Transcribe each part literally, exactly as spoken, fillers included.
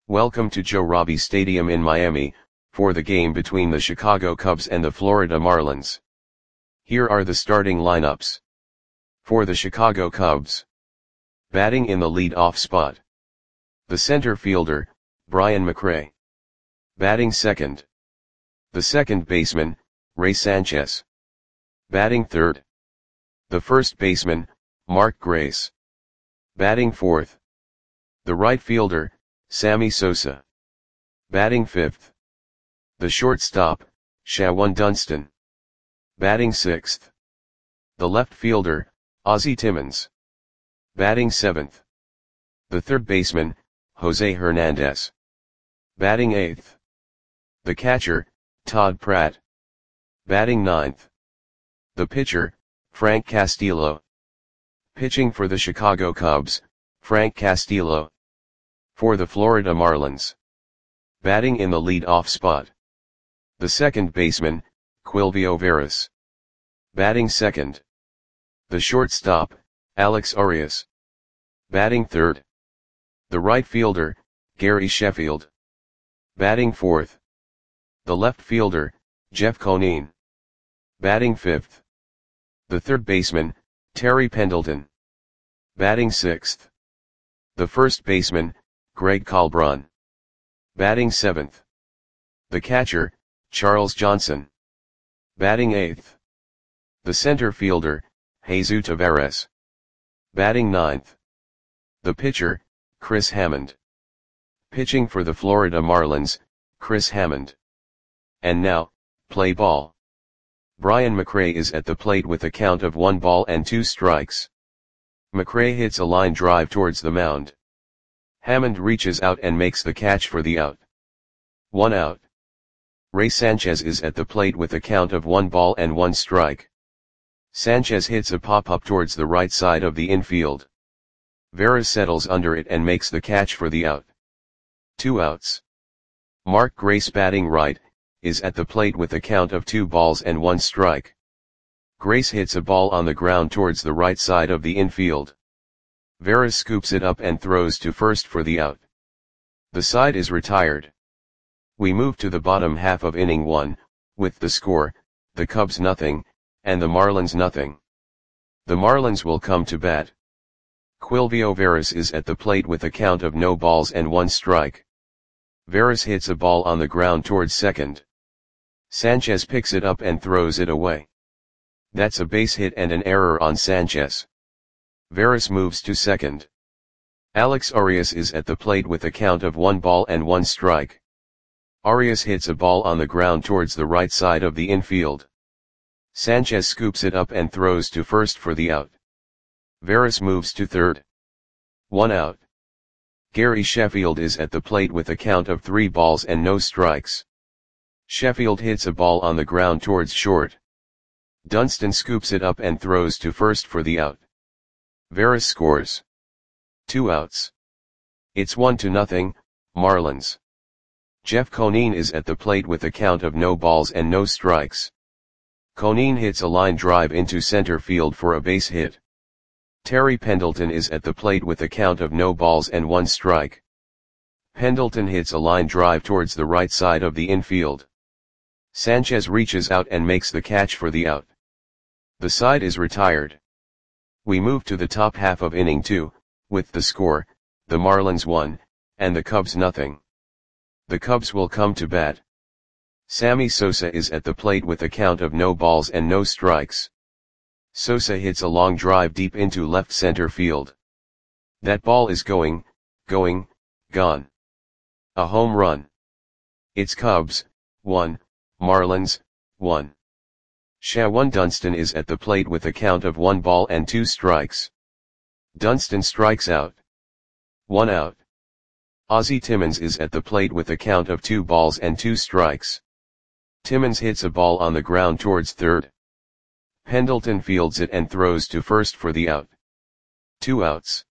Welcome to Joe Robbie Stadium in Miami, for the game between the Chicago Cubs and the Florida Marlins. Here are the starting lineups. For the Chicago Cubs. Batting in the lead-off spot. The center fielder, Brian McRae. Batting second. The second baseman, Ray Sanchez. Batting third. The first baseman, Mark Grace. Batting fourth. The right fielder, Sammy Sosa. Batting fifth. The shortstop, Shawon Dunston. Batting sixth. The left fielder, Ozzie Timmons. Batting seventh. The third baseman, Jose Hernandez. Batting eighth. The catcher, Todd Pratt. Batting ninth. The pitcher, Frank Castillo. Pitching for the Chicago Cubs, Frank Castillo. For the Florida Marlins. Batting in the lead-off spot. The second baseman, Quilvio Veras. Batting second. The shortstop, Alex Arias. Batting third. The right fielder, Gary Sheffield. Batting fourth. The left fielder, Jeff Conine. Batting fifth. The third baseman, Terry Pendleton. Batting sixth. The first baseman, Greg Colbron. Batting seventh. The catcher, Charles Johnson. Batting eighth. The center fielder, Jesus Taveras. Batting ninth. The pitcher, Chris Hammond. Pitching for the Florida Marlins, Chris Hammond. And now, play ball. Brian McRae is at the plate with a count of one ball and two strikes. McRae hits a line drive towards the mound. Hammond reaches out and makes the catch for the out. One out. Ray Sanchez is at the plate with a count of one ball and one strike. Sanchez hits a pop-up towards the right side of the infield. Veras settles under it and makes the catch for the out. Two outs. Mark Grace, batting right, is at the plate with a count of two balls and one strike. Grace hits a ball on the ground towards the right side of the infield. Veras scoops it up and throws to first for the out. The side is retired. We move to the bottom half of inning one, with the score, the Cubs nothing, and the Marlins nothing. The Marlins will come to bat. Quilvio Veras is at the plate with a count of no balls and one strike. Veras hits a ball on the ground towards second. Sanchez picks it up and throws it away. That's a base hit and an error on Sanchez. Veras moves to second. Alex Arias is at the plate with a count of one ball and one strike. Arias hits a ball on the ground towards the right side of the infield. Sanchez scoops it up and throws to first for the out. Veras moves to third. One out. Gary Sheffield is at the plate with a count of three balls and no strikes. Sheffield hits a ball on the ground towards short. Dunston scoops it up and throws to first for the out. Veras scores. Two outs. It's one to nothing, Marlins. Jeff Conine is at the plate with a count of no balls and no strikes. Conine hits a line drive into center field for a base hit. Terry Pendleton is at the plate with a count of no balls and one strike. Pendleton hits a line drive towards the right side of the infield. Sanchez reaches out and makes the catch for the out. The side is retired. We move to the top half of inning two, with the score, the Marlins one, and the Cubs nothing. The Cubs will come to bat. Sammy Sosa is at the plate with a count of no balls and no strikes. Sosa hits a long drive deep into left center field. That ball is going, going, gone. A home run. It's Cubs, one, Marlins, one. Shawon Dunston is at the plate with a count of one ball and two strikes. Dunston strikes out. One out. Ozzie Timmons is at the plate with a count of two balls and two strikes. Timmons hits a ball on the ground towards third. Pendleton fields it and throws to first for the out. Two outs.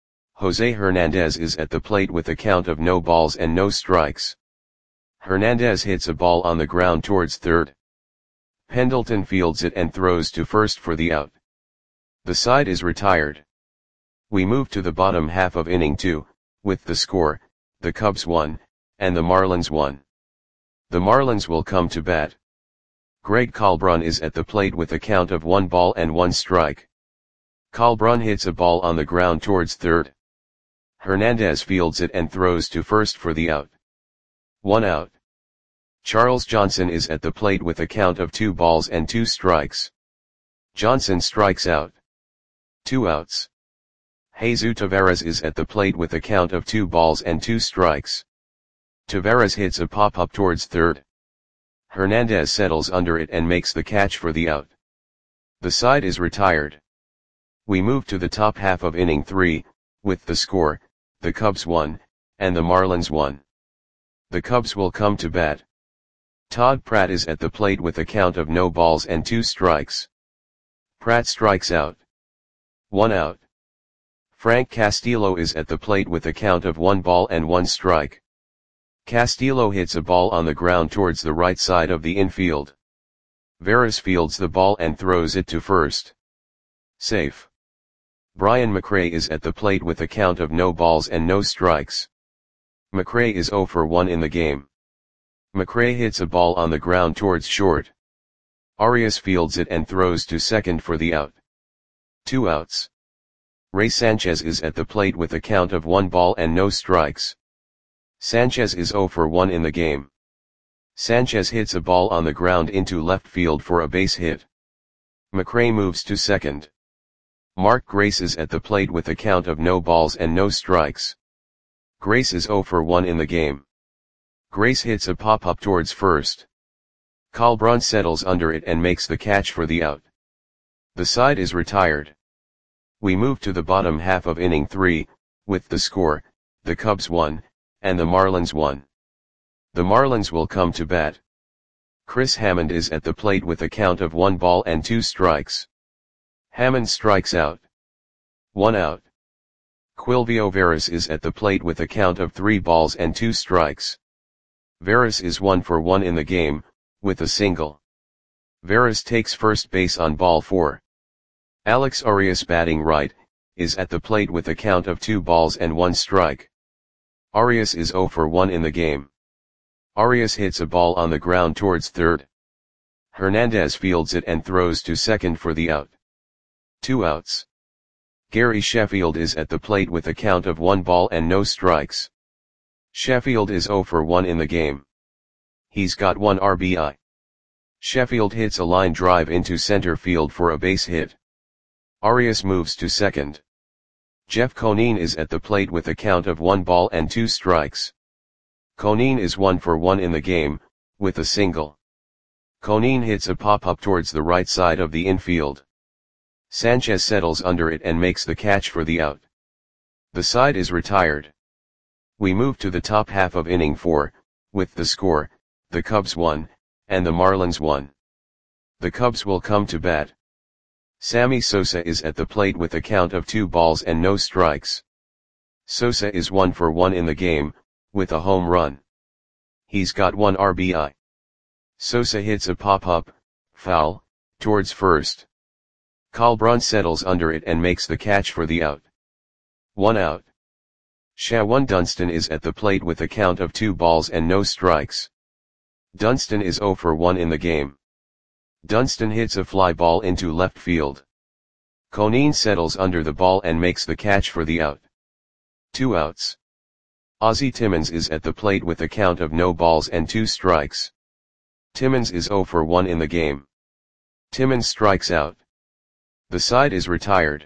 Jose Hernandez is at the plate with a count of no balls and no strikes. Hernandez hits a ball on the ground towards third. Pendleton fields it and throws to first for the out. The side is retired. We move to the bottom half of inning two, with the score, the Cubs one, and the Marlins one. The Marlins will come to bat. Greg Colbrun is at the plate with a count of one ball and one strike. Colbrun hits a ball on the ground towards third. Hernandez fields it and throws to first for the out. One out. Charles Johnson is at the plate with a count of two balls and two strikes. Johnson strikes out. Two outs. Jesus Taveras is at the plate with a count of two balls and two strikes. Taveras hits a pop-up towards third. Hernandez settles under it and makes the catch for the out. The side is retired. We move to the top half of inning three, with the score, the Cubs one, and the Marlins one. The Cubs will come to bat. Todd Pratt is at the plate with a count of no balls and two strikes. Pratt strikes out. One out. Frank Castillo is at the plate with a count of one ball and one strike. Castillo hits a ball on the ground towards the right side of the infield. Veras fields the ball and throws it to first. Safe. Brian McRae is at the plate with a count of no balls and no strikes. McRae is zero for one in the game. McRae hits a ball on the ground towards short. Arias fields it and throws to second for the out. Two outs. Ray Sanchez is at the plate with a count of one ball and no strikes. Sanchez is zero for one in the game. Sanchez hits a ball on the ground into left field for a base hit. McRae moves to second. Mark Grace is at the plate with a count of no balls and no strikes. Grace is zero for one in the game. Grace hits a pop-up towards first. Colbrun settles under it and makes the catch for the out. The side is retired. We move to the bottom half of inning three, with the score, the Cubs one, and the Marlins one. The Marlins will come to bat. Chris Hammond is at the plate with a count of one ball and two strikes. Hammond strikes out. One out. Quilvio Veras is at the plate with a count of three balls and two strikes. Veras is one for one in the game, with a single. Veras takes first base on ball four. Alex Arias, batting right, is at the plate with a count of two balls and one strike. Arias is zero for one in the game. Arias hits a ball on the ground towards third. Hernandez fields it and throws to second for the out. Two outs. Gary Sheffield is at the plate with a count of one ball and no strikes. Sheffield is zero for one in the game. He's got one R B I. Sheffield hits a line drive into center field for a base hit. Arias moves to second. Jeff Conine is at the plate with a count of one ball and two strikes. Conine is one for one in the game, with a single. Conine hits a pop-up towards the right side of the infield. Sanchez settles under it and makes the catch for the out. The side is retired. We move to the top half of inning four, with the score, the Cubs one, and the Marlins one. The Cubs will come to bat. Sammy Sosa is at the plate with a count of two balls and no strikes. Sosa is one for one in the game, with a home run. He's got one R B I. Sosa hits a pop-up, foul, towards first. Colbrun settles under it and makes the catch for the out. One out. Shawan Dunston is at the plate with a count of two balls and no strikes. Dunston is zero for one in the game. Dunston hits a fly ball into left field. Conine settles under the ball and makes the catch for the out. Two outs. Ozzie Timmons is at the plate with a count of no balls and two strikes. Timmons is zero for one in the game. Timmons strikes out. The side is retired.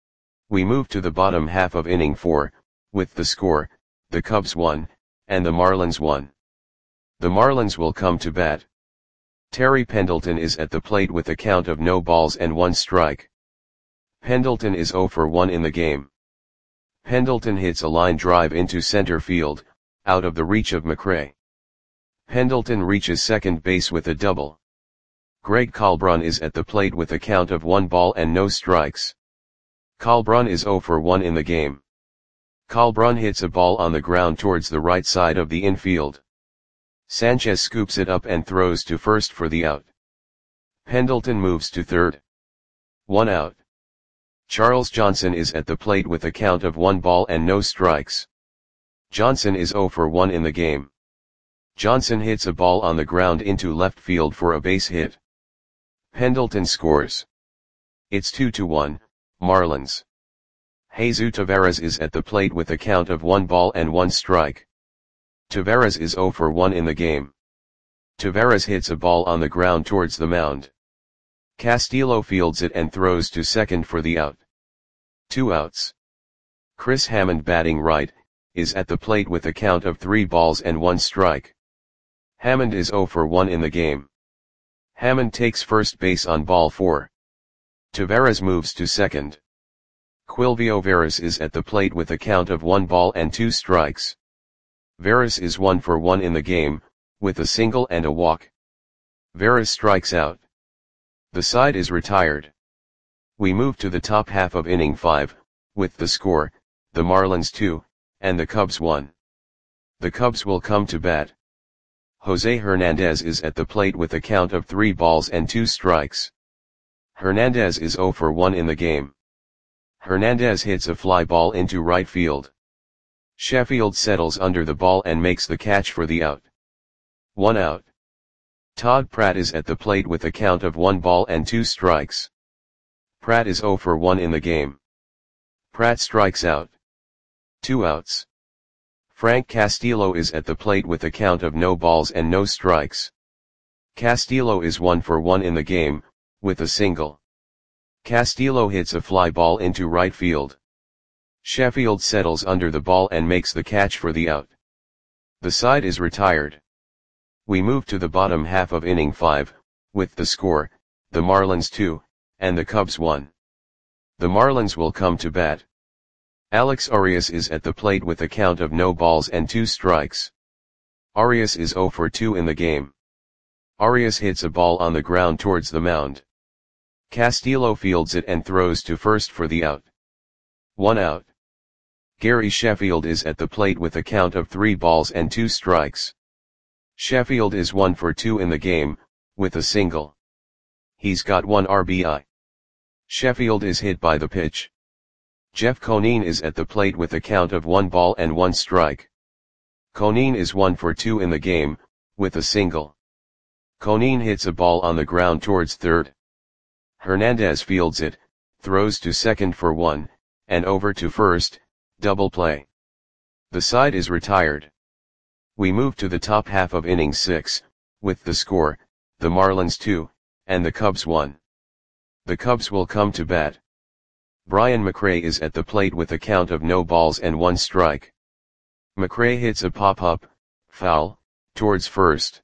We move to the bottom half of inning four, with the score, the Cubs one, and the Marlins one. The Marlins will come to bat. Terry Pendleton is at the plate with a count of no balls and one strike. Pendleton is zero for one in the game. Pendleton hits a line drive into center field, out of the reach of McRae. Pendleton reaches second base with a double. Greg Colbrun is at the plate with a count of one ball and no strikes. Colbrun is zero for one in the game. Colbrun hits a ball on the ground towards the right side of the infield. Sanchez scoops it up and throws to first for the out. Pendleton moves to third. One out. Charles Johnson is at the plate with a count of one ball and no strikes. Johnson is zero for one in the game. Johnson hits a ball on the ground into left field for a base hit. Pendleton scores. It's two to one, Marlins. Jesus Taveras is at the plate with a count of one ball and one strike. Taveras is zero for one in the game. Taveras hits a ball on the ground towards the mound. Castillo fields it and throws to second for the out. Two outs. Chris Hammond, batting right, is at the plate with a count of three balls and one strike. Hammond is zero for one in the game. Hammond takes first base on ball four. Taveras moves to second. Quilvio Veras is at the plate with a count of one ball and two strikes. Veras is one for one in the game, with a single and a walk. Veras strikes out. The side is retired. We move to the top half of inning five, with the score, the Marlins two, and the Cubs one. The Cubs will come to bat. Jose Hernandez is at the plate with a count of three balls and two strikes. Hernandez is zero for one in the game. Hernandez hits a fly ball into right field. Sheffield settles under the ball and makes the catch for the out. One out. Todd Pratt is at the plate with a count of one ball and two strikes. Pratt is zero for one in the game. Pratt strikes out. Two outs. Frank Castillo is at the plate with a count of no balls and no strikes. Castillo is one for one in the game, with a single. Castillo hits a fly ball into right field. Sheffield settles under the ball and makes the catch for the out. The side is retired. We move to the bottom half of inning five, with the score, the Marlins two, and the Cubs one. The Marlins will come to bat. Alex Arias is at the plate with a count of no balls and two strikes. Arias is zero for two in the game. Arias hits a ball on the ground towards the mound. Castillo fields it and throws to first for the out. One out. Gary Sheffield is at the plate with a count of three balls and two strikes. Sheffield is one for two in the game, with a single. He's got one R B I. Sheffield is hit by the pitch. Jeff Conine is at the plate with a count of one ball and one strike. Conine is one for two in the game, with a single. Conine hits a ball on the ground towards third. Hernandez fields it, throws to second for one, and over to first, double play. The side is retired. We move to the top half of inning six, with the score, the Marlins two, and the Cubs one. The Cubs will come to bat. Brian McRae is at the plate with a count of no balls and one strike. McRae hits a pop-up, foul, towards first.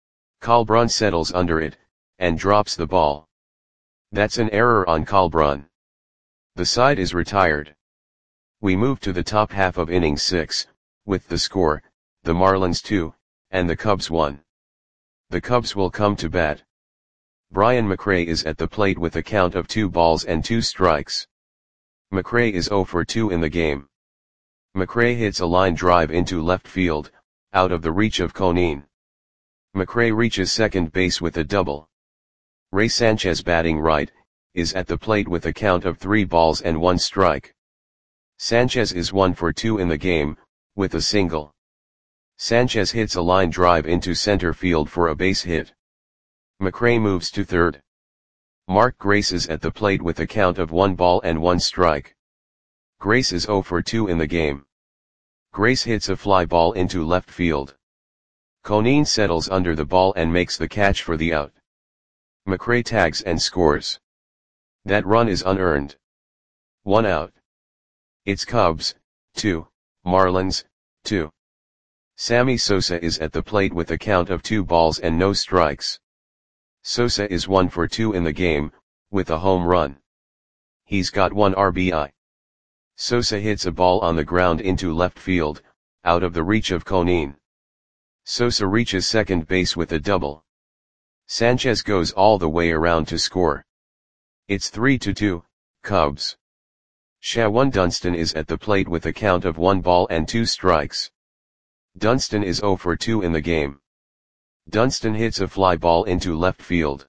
Colbrun settles under it, and drops the ball. That's an error on Colbrun. The side is retired. We move to the top half of inning six, with the score, the Marlins two, and the Cubs one. The Cubs will come to bat. Brian McRae is at the plate with a count of two balls and two strikes. McRae is zero for two in the game. McRae hits a line drive into left field, out of the reach of Conine. McRae reaches second base with a double. Ray Sanchez, batting right, is at the plate with a count of three balls and one strike. Sanchez is one for two in the game, with a single. Sanchez hits a line drive into center field for a base hit. McRae moves to third. Mark Grace is at the plate with a count of one ball and one strike. Grace is zero for two in the game. Grace hits a fly ball into left field. Conine settles under the ball and makes the catch for the out. McRae tags and scores. That run is unearned. One out. It's Cubs, two, Marlins, two. Sammy Sosa is at the plate with a count of two balls and no strikes. Sosa is one for two in the game, with a home run. He's got one R B I. Sosa hits a ball on the ground into left field, out of the reach of Conine. Sosa reaches second base with a double. Sanchez goes all the way around to score. It's three to two, Cubs. Shawan Dunston is at the plate with a count of one ball and two strikes. Dunston is zero for two in the game. Dunston hits a fly ball into left field.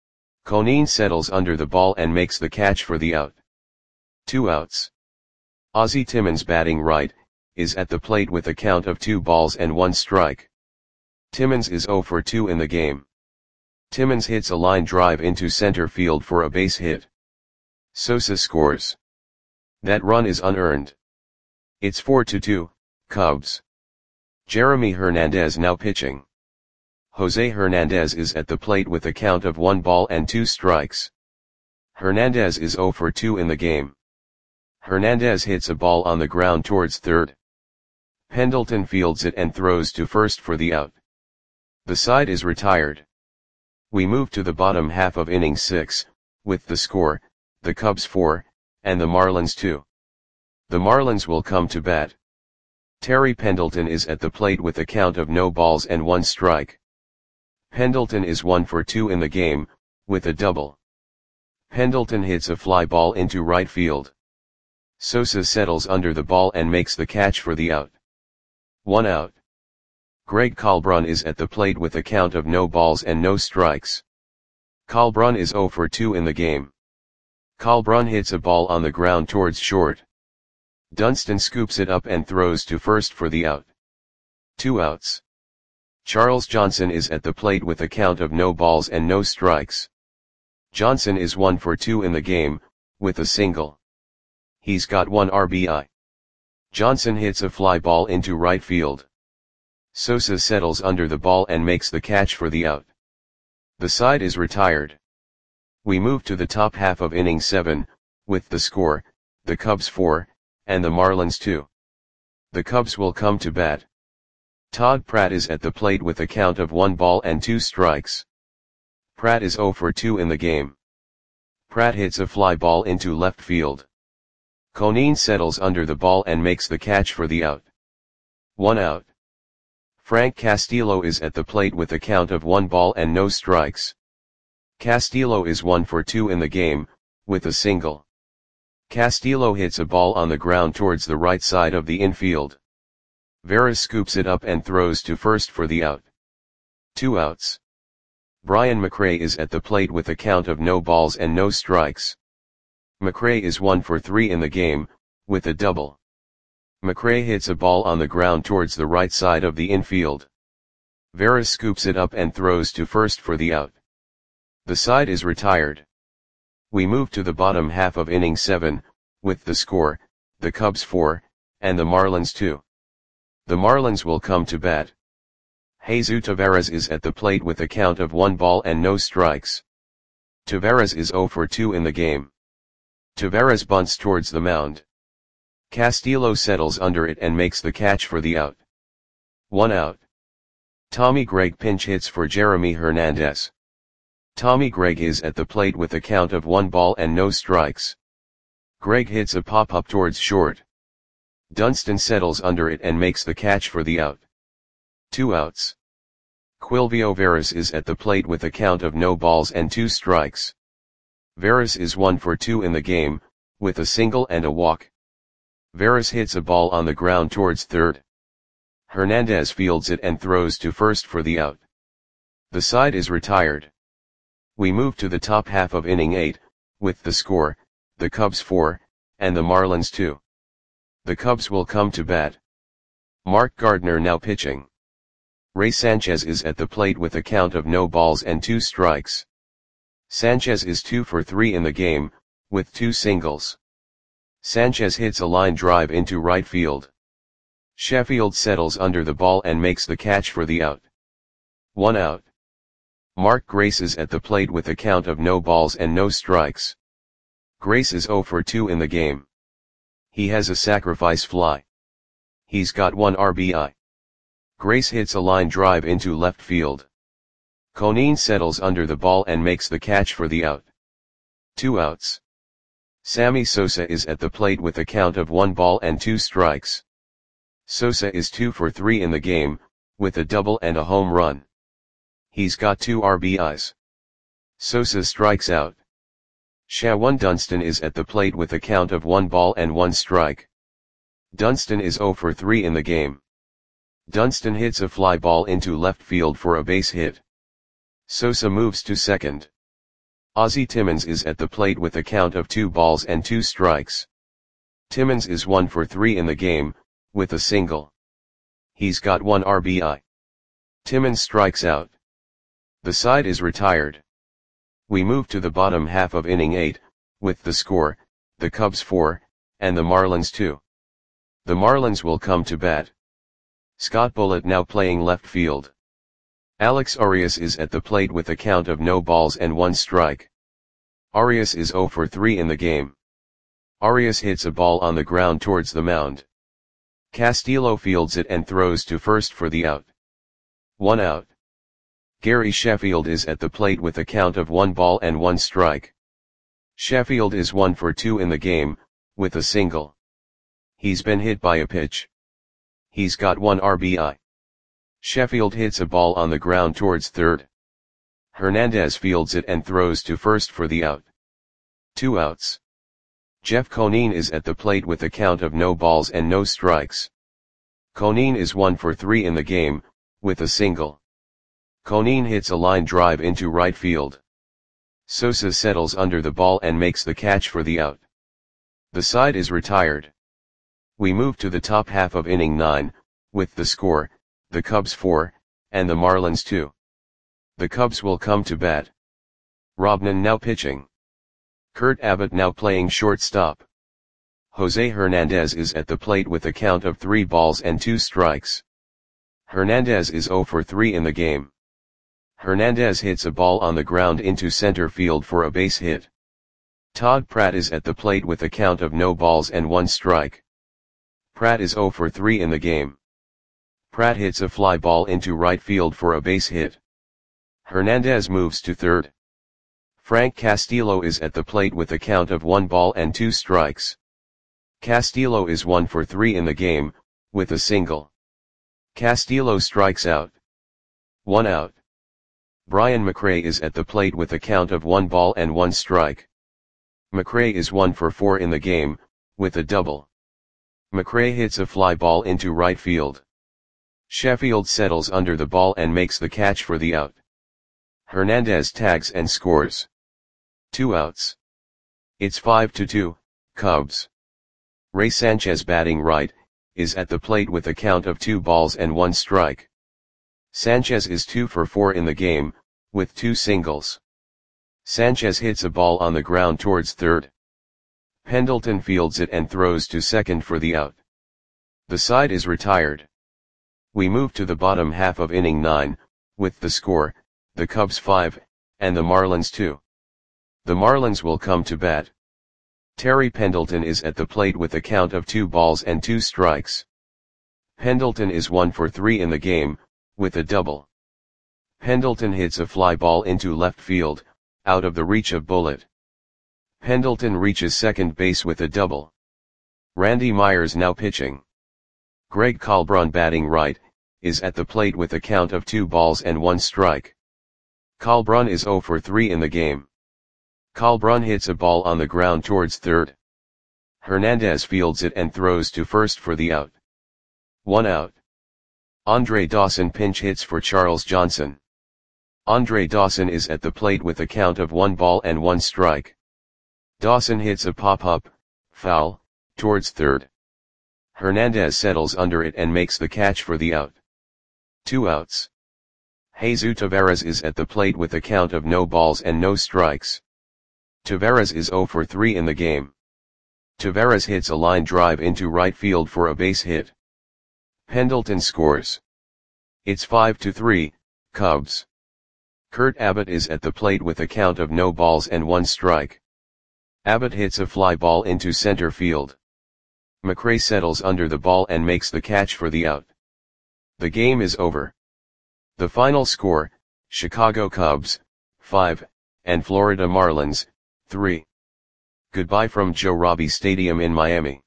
Conine settles under the ball and makes the catch for the out. Two outs. Ozzie Timmons, batting right, is at the plate with a count of two balls and one strike. Timmons is zero for two in the game. Timmons hits a line drive into center field for a base hit. Sosa scores. That run is unearned. It's four to two, Cubs. Jeremy Hernandez now pitching. Jose Hernandez is at the plate with a count of one ball and two strikes. Hernandez is zero for two in the game. Hernandez hits a ball on the ground towards third. Pendleton fields it and throws to first for the out. The side is retired. We move to the bottom half of inning six, with the score, the Cubs four, and the Marlins two. The Marlins will come to bat. Terry Pendleton is at the plate with a count of no balls and one strike. Pendleton is one for two in the game, with a double. Pendleton hits a fly ball into right field. Sosa settles under the ball and makes the catch for the out. One out. Greg Colbrun is at the plate with a count of no balls and no strikes. Colbrun is zero for two in the game. Colbrun hits a ball on the ground towards short. Dunston scoops it up and throws to first for the out. Two outs. Charles Johnson is at the plate with a count of no balls and no strikes. Johnson is one for two in the game, with a single. He's got one R B I. Johnson hits a fly ball into right field. Sosa settles under the ball and makes the catch for the out. The side is retired. We move to the top half of inning seven, with the score, the Cubs four, and the Marlins two. The Cubs will come to bat. Todd Pratt is at the plate with a count of one ball and two strikes. Pratt is zero for two in the game. Pratt hits a fly ball into left field. Conine settles under the ball and makes the catch for the out. One out. Frank Castillo is at the plate with a count of one ball and no strikes. Castillo is one for two in the game, with a single. Castillo hits a ball on the ground towards the right side of the infield. Veras scoops it up and throws to first for the out. Two outs. Brian McRae is at the plate with a count of no balls and no strikes. McRae is one for three in the game, with a double. McRae hits a ball on the ground towards the right side of the infield. Veras scoops it up and throws to first for the out. The side is retired. We move to the bottom half of inning seven, with the score, the Cubs four, and the Marlins two. The Marlins will come to bat. Jesus Taveras is at the plate with a count of one ball and no strikes. Taveras is zero for two in the game. Taveras bunts towards the mound. Castillo settles under it and makes the catch for the out. One out. Tommy Gregg pinch hits for Jeremy Hernandez. Tommy Gregg is at the plate with a count of one ball and no strikes. Gregg hits a pop-up towards short. Dunston settles under it and makes the catch for the out. Two outs. Quilvio Veras is at the plate with a count of no balls and two strikes. Veras is one for two in the game, with a single and a walk. Veras hits a ball on the ground towards third. Hernandez fields it and throws to first for the out. The side is retired. We move to the top half of inning eight, with the score, the Cubs four, and the Marlins two. The Cubs will come to bat. Mark Gardner now pitching. Ray Sanchez is at the plate with a count of no balls and two strikes. Sanchez is two for three in the game, with two singles. Sanchez hits a line drive into right field. Sheffield settles under the ball and makes the catch for the out. One out. Mark Grace is at the plate with a count of no balls and no strikes. Grace is zero for two in the game. He has a sacrifice fly. He's got one R B I. Grace hits a line drive into left field. Conine settles under the ball and makes the catch for the out. Two outs. Sammy Sosa is at the plate with a count of one ball and two strikes. Sosa is two for three in the game, with a double and a home run. He's got two R B Is. Sosa strikes out. Shawan Dunston is at the plate with a count of one ball and one strike. Dunston is zero for three in the game. Dunston hits a fly ball into left field for a base hit. Sosa moves to second. Ozzie Timmons is at the plate with a count of two balls and two strikes. Timmons is one for three in the game, with a single. He's got one R B I. Timmons strikes out. The side is retired. We move to the bottom half of inning eight, with the score, the Cubs four, and the Marlins two. The Marlins will come to bat. Scott Bullitt now playing left field. Alex Arias is at the plate with a count of no balls and one strike. Arias is oh for three in the game. Arias hits a ball on the ground towards the mound. Castillo fields it and throws to first for the out. One out. Gary Sheffield is at the plate with a count of one ball and one strike. Sheffield is one for two in the game, with a single. He's been hit by a pitch. He's got one R B I. Sheffield hits a ball on the ground towards third. Hernandez fields it and throws to first for the out. Two outs. Jeff Conine is at the plate with a count of no balls and no strikes. Conine is one for three in the game, with a single. Conine hits a line drive into right field. Sosa settles under the ball and makes the catch for the out. The side is retired. We move to the top half of inning nine, with the score, the Cubs four, and the Marlins two. The Cubs will come to bat. Robnan now pitching. Kurt Abbott now playing shortstop. Jose Hernandez is at the plate with a count of three balls and two strikes. Hernandez is oh for three in the game. Hernandez hits a ball on the ground into center field for a base hit. Todd Pratt is at the plate with a count of no balls and one strike. Pratt is oh for three in the game. Pratt hits a fly ball into right field for a base hit. Hernandez moves to third. Frank Castillo is at the plate with a count of one ball and two strikes. Castillo is one for three in the game, with a single. Castillo strikes out. One out. Brian McRae is at the plate with a count of one ball and one strike. McRae is one for four in the game, with a double. McRae hits a fly ball into right field. Sheffield settles under the ball and makes the catch for the out. Hernandez tags and scores. Two outs. It's five to two, Cubs. Ray Sanchez batting right, is at the plate with a count of two balls and one strike. Sanchez is two for four in the game, with two singles. Sanchez hits a ball on the ground towards third. Pendleton fields it and throws to second for the out. The side is retired. We move to the bottom half of inning nine, with the score, the Cubs five, and the Marlins two. The Marlins will come to bat. Terry Pendleton is at the plate with a count of two balls and two strikes. Pendleton is one for three in the game, with a double. Pendleton hits a fly ball into left field, out of the reach of Bullitt. Pendleton reaches second base with a double. Randy Myers now pitching. Greg Colbrun batting right, is at the plate with a count of two balls and one strike. Colbrun is oh for three in the game. Colbrun hits a ball on the ground towards third. Hernandez fields it and throws to first for the out. One out. Andre Dawson pinch hits for Charles Johnson. Andre Dawson is at the plate with a count of one ball and one strike. Dawson hits a pop-up, foul, towards third. Hernandez settles under it and makes the catch for the out. Two outs. Jesus Taveras is at the plate with a count of no balls and no strikes. Taveras is oh for three in the game. Taveras hits a line drive into right field for a base hit. Pendleton scores. It's five to three, Cubs. Kurt Abbott is at the plate with a count of no balls and one strike. Abbott hits a fly ball into center field. McRae settles under the ball and makes the catch for the out. The game is over. The final score, Chicago Cubs, five, and Florida Marlins, three. Goodbye from Joe Robbie Stadium in Miami.